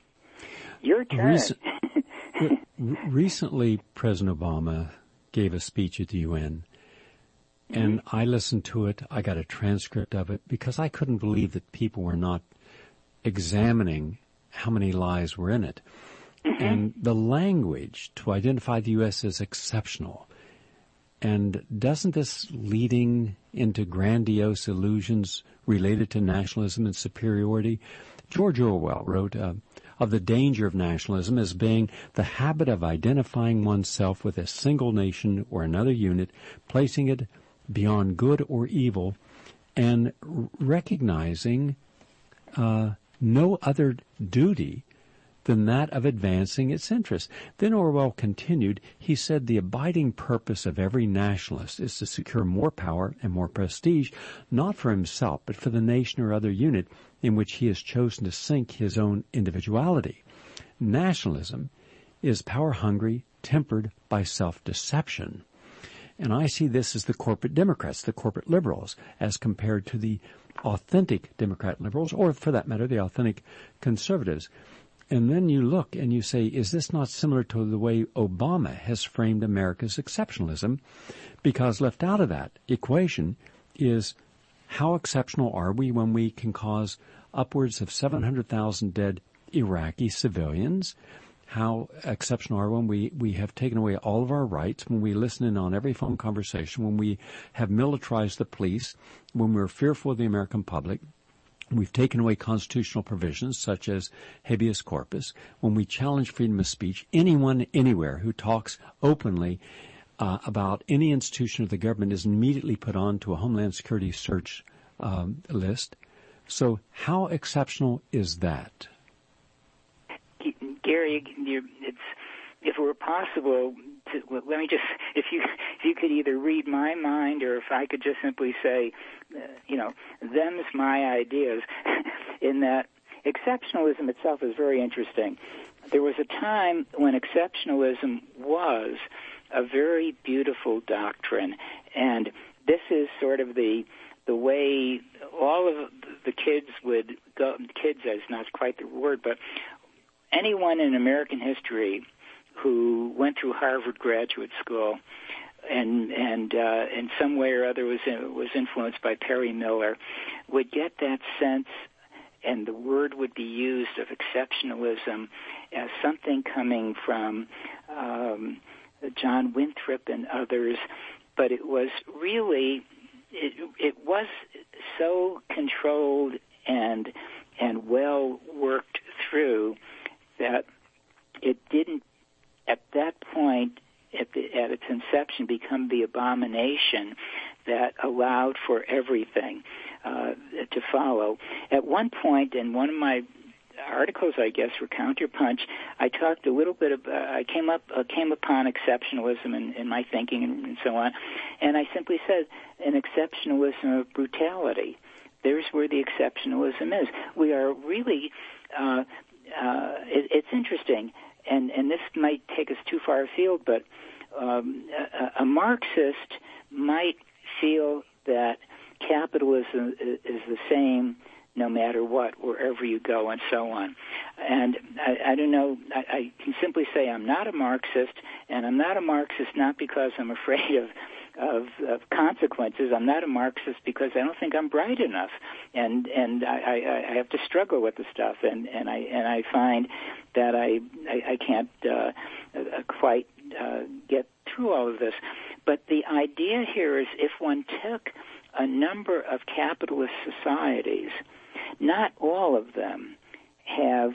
Your turn. Recent, recently, President Obama gave a speech at the U N, and mm-hmm. I listened to it. I got a transcript of it because I couldn't believe that people were not examining how many lies were in it. Mm-hmm. And the language to identify the U S as exceptional. And doesn't this leading into grandiose illusions related to nationalism and superiority? George Orwell wrote uh, of the danger of nationalism as being the habit of identifying oneself with a single nation or another unit, placing it beyond good or evil, and recognizing uh, no other duty than that of advancing its interests. Then Orwell continued, he said, the abiding purpose of every nationalist is to secure more power and more prestige, not for himself, but for the nation or other unit in which he has chosen to sink his own individuality. Nationalism is power-hungry, tempered by self-deception. And I see this as the corporate Democrats, the corporate liberals, as compared to the authentic Democrat liberals, or for that matter, the authentic conservatives. And then you look and you say, is this not similar to the way Obama has framed America's exceptionalism? Because left out of that equation is how exceptional are we when we can cause upwards of seven hundred thousand dead Iraqi civilians? How exceptional are we when we, we have taken away all of our rights, when we listen in on every phone conversation, when we have militarized the police, when we're fearful of the American public? We've taken away constitutional provisions such as habeas corpus. When we challenge freedom of speech, anyone anywhere who talks openly uh, about any institution of the government is immediately put onto a Homeland Security search um, list. So how exceptional is that? Gary, you, it's, if it were possible, to, well, let me just, if you if you could either read my mind or if I could just simply say, uh, you know, them's my ideas, in that exceptionalism itself is very interesting. There was a time when exceptionalism was a very beautiful doctrine, and this is sort of the the way all of the kids would go, kids is not quite the word, but anyone in American history who went through Harvard graduate school and and uh, in some way or other was was influenced by Perry Miller would get that sense, and the word would be used of exceptionalism as something coming from um, John Winthrop and others, but it was really it, it was so controlled and and well worked through that it didn't, at that point, at, the, at its inception, become the abomination that allowed for everything uh, to follow. At one point, in one of my articles, I guess, for Counterpunch, I talked a little bit about, I came up, uh, came upon exceptionalism in, in my thinking and, and so on, and I simply said, an exceptionalism of brutality. There's where the exceptionalism is. We are really, uh, uh, it, it's interesting, and, and this might take us too far afield, but um, a, a Marxist might feel that capitalism is, is the same no matter what, wherever you go, and so on. And I, I don't know, I, I can simply say I'm not a Marxist, and I'm not a Marxist not because I'm afraid of, of, of consequences. I'm not a Marxist because I don't think I'm bright enough, and and I, I, I have to struggle with the stuff, and, and I and I find that I I, I can't uh, quite uh, get through all of this. But the idea here is if one took a number of capitalist societies, not all of them have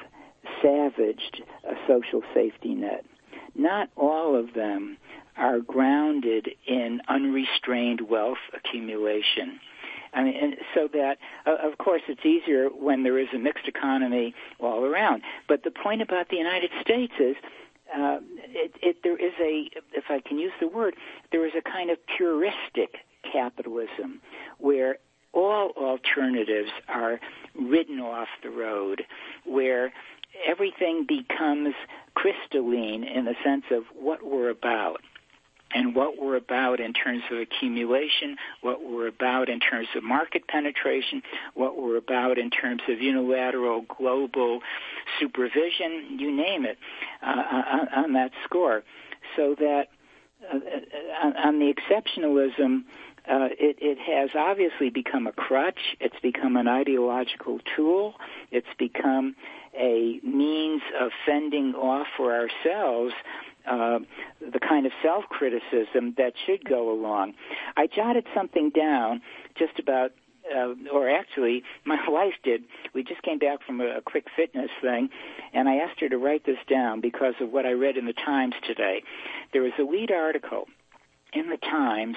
savaged a social safety net. Not all of them are grounded in unrestrained wealth accumulation. I mean, and so that, uh, of course, it's easier when there is a mixed economy all around. But the point about the United States is uh, it, it, there is a, if I can use the word, there is a kind of puristic capitalism where all alternatives are ridden off the road, where everything becomes crystalline in the sense of what we're about, and what we're about in terms of accumulation, what we're about in terms of market penetration, what we're about in terms of unilateral global supervision, you name it, uh, on, on that score. So that uh, on, on the exceptionalism, Uh, it, it has obviously become a crutch. It's become an ideological tool. It's become a means of fending off for ourselves uh, the kind of self-criticism that should go along. I jotted something down just about, uh, or actually my wife did. We just came back from a, a quick fitness thing, and I asked her to write this down because of what I read in the Times today. There was a lead article in the Times,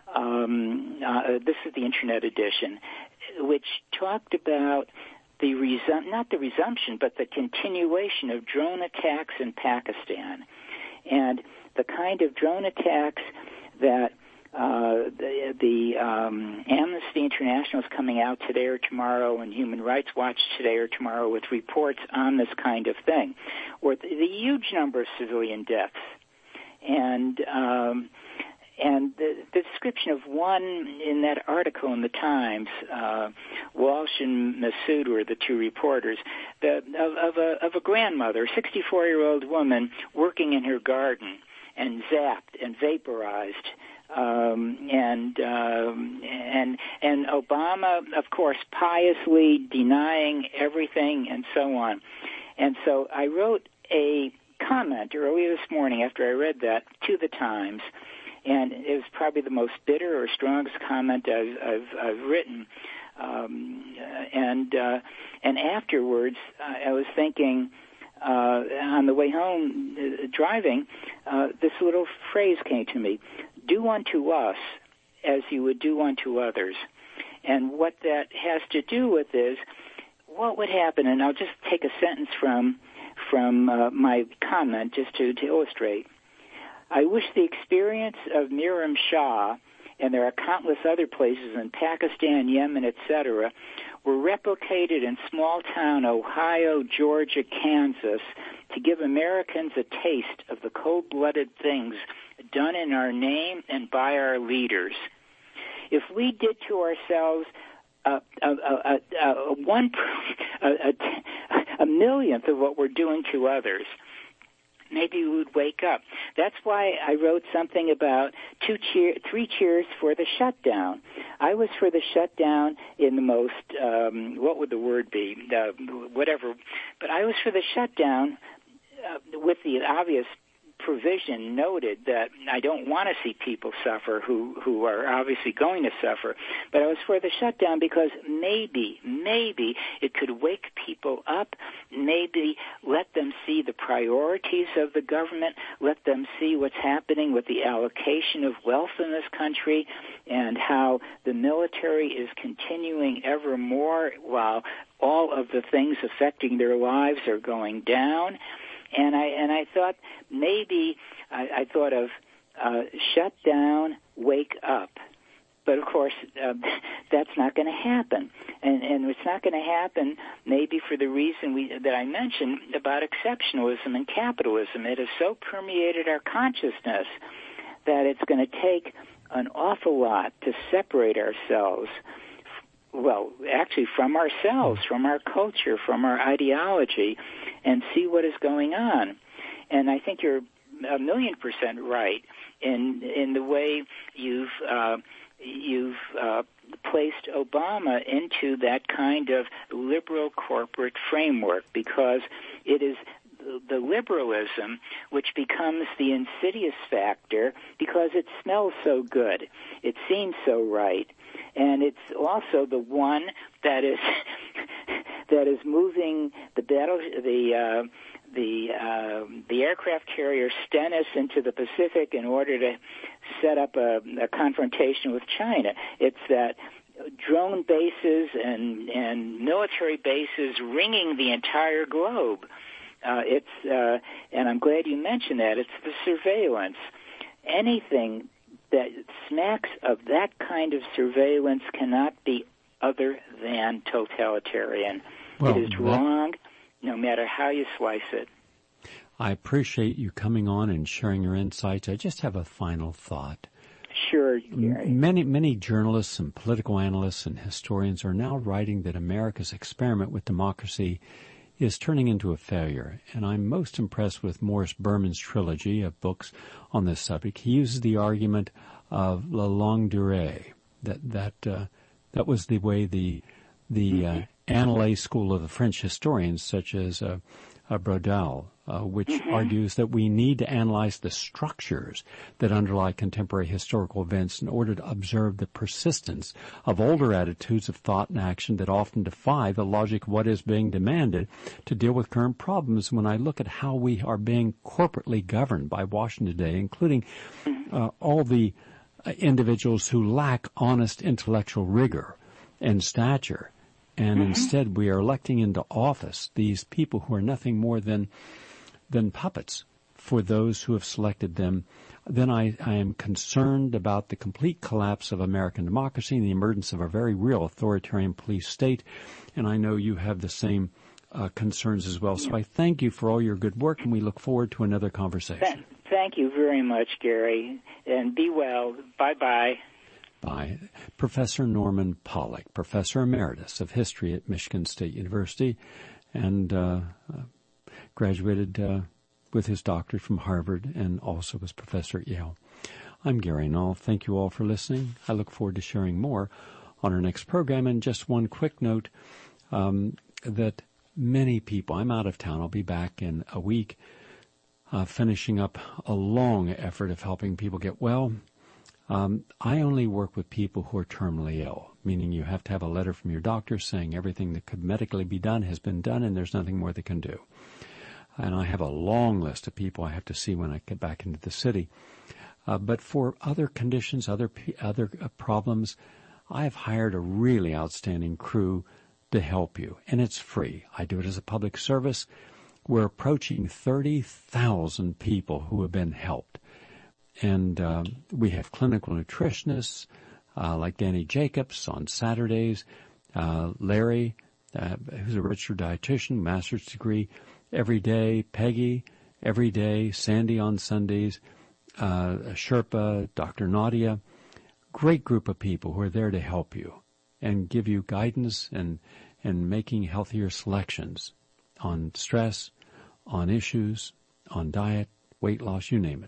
um, uh, this is the Internet edition, which talked about the resum- not the resumption, but the continuation of drone attacks in Pakistan, and the kind of drone attacks that uh, the, the um, Amnesty International is coming out today or tomorrow, and Human Rights Watch today or tomorrow with reports on this kind of thing, or the, the huge number of civilian deaths, and um, And the, the description of one in that article in the Times, uh, Walsh and Massoud were the two reporters, the, of, of, a, of a grandmother, a sixty-four-year-old woman working in her garden and zapped and vaporized. Um, and um, and and Obama, of course, piously denying everything and so on. And so I wrote a comment earlier this morning after I read that to the Times, and it was probably the most bitter or strongest comment I've, I've, I've written. Um, and uh, and afterwards, uh, I was thinking uh, on the way home, uh, driving, uh, this little phrase came to me: "Do unto us as you would do unto others." And what that has to do with is what would happen. And I'll just take a sentence from from uh, my comment just to, to illustrate. I wish the experience of Miram Shah, and there are countless other places in Pakistan, Yemen, et cetera, were replicated in small-town Ohio, Georgia, Kansas, to give Americans a taste of the cold-blooded things done in our name and by our leaders. If we did to ourselves a, a, a, a, a one a, a, a millionth of what we're doing to others, maybe we would wake up. That's why I wrote something about two cheer, three cheers for the shutdown. I was for the shutdown in the most, um, what would the word be, uh, whatever. But I was for the shutdown uh, with the obvious provision noted that I don't want to see people suffer who, who are obviously going to suffer. But I was for the shutdown because maybe, maybe it could wake people up, maybe let them see the priorities of the government, let them see what's happening with the allocation of wealth in this country and how the military is continuing ever more while all of the things affecting their lives are going down. And I and I thought maybe I, I thought of uh, shut down, wake up. But, of course, uh, that's not going to happen. And, and it's not going to happen maybe for the reason we, that I mentioned about exceptionalism and capitalism. It has so permeated our consciousness that it's going to take an awful lot to separate ourselves, well, actually from ourselves, from our culture, from our ideology, and see what is going on. And I think you're a million percent right in in the way you've uh, you've uh, placed Obama into that kind of liberal corporate framework, because it is the liberalism which becomes the insidious factor because it smells so good, it seems so right, and it's also the one that is that is moving the battle the uh, the uh, the aircraft carrier Stennis into the Pacific in order to set up a, a confrontation with China. It's that drone bases and and military bases ringing the entire globe. Uh, it's uh, and I'm glad you mentioned that. It's the surveillance. Anything that smacks of that kind of surveillance cannot be other than totalitarian. Well, it is that, wrong, no matter how you slice it. I appreciate you coming on and sharing your insights. I just have a final thought. Sure, Gary. Many, many journalists and political analysts and historians are now writing that America's experiment with democracy is turning into a failure, and I'm most impressed with Morris Berman's trilogy of books on this subject. He uses the argument of la longue durée, that that uh, that was the way the the uh, Annales school of the French historians, such as uh, uh, Brodel, uh, which mm-hmm. argues that we need to analyze the structures that underlie contemporary historical events in order to observe the persistence of older attitudes of thought and action that often defy the logic of what is being demanded to deal with current problems. When I look at how we are being corporately governed by Washington today, including uh, all the uh, individuals who lack honest intellectual rigor and stature, and mm-hmm. instead we are electing into office these people who are nothing more than than puppets for those who have selected them, then I, I am concerned about the complete collapse of American democracy and the emergence of a very real authoritarian police state. And I know you have the same uh, concerns as well. So I thank you for all your good work, and we look forward to another conversation. Thank you very much, Gary, and be well. Bye-bye. By Professor Norman Pollack, Professor Emeritus of History at Michigan State University, and uh, uh, graduated uh, with his doctorate from Harvard and also was professor at Yale. I'm Gary Null. Thank you all for listening. I look forward to sharing more on our next program. And just one quick note um, that many people, I'm out of town, I'll be back in a week, uh, finishing up a long effort of helping people get well. Um, I only work with people who are terminally ill, meaning you have to have a letter from your doctor saying everything that could medically be done has been done and there's nothing more they can do. And I have a long list of people I have to see when I get back into the city. Uh, but for other conditions, other other uh, problems, I have hired a really outstanding crew to help you, and it's free. I do it as a public service. We're approaching thirty thousand people who have been helped. And uh, we have clinical nutritionists uh, like Danny Jacobs on Saturdays, uh, Larry, uh, who's a registered dietitian, master's degree, every day, Peggy, every day, Sandy on Sundays, uh, Sherpa, Doctor Nadia, great group of people who are there to help you and give you guidance and, and making healthier selections on stress, on issues, on diet, weight loss, you name it.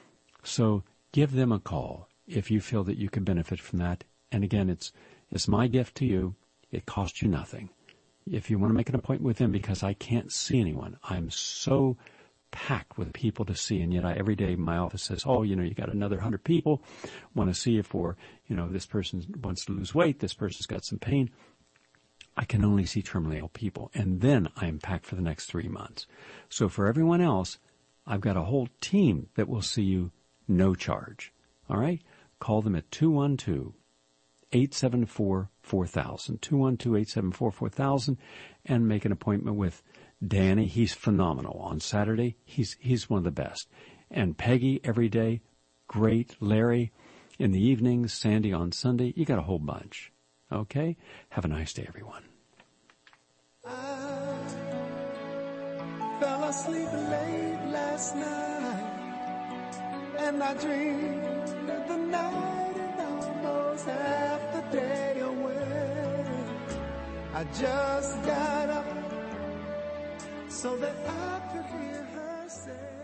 So give them a call if you feel that you can benefit from that. And again, it's it's my gift to you. It costs you nothing. If you want to make an appointment with them, because I can't see anyone, I'm so packed with people to see, and yet I, every day my office says, oh, you know, you got another hundred people want to see you for, you know, this person wants to lose weight, this person's got some pain. I can only see terminally ill people, and then I'm packed for the next three months. So for everyone else, I've got a whole team that will see you no charge. All right? Call them at two one two, eight seven four, four thousand, two one two, eight seven four, four thousand, and make an appointment with Danny. He's phenomenal. On Saturday, he's he's one of the best. And Peggy every day, great. Larry in the evenings, Sandy on Sunday. You got a whole bunch. Okay? Have a nice day, everyone. I fell asleep late last night, and I dreamed of the night and almost half the day away. I just got up so that I could hear her say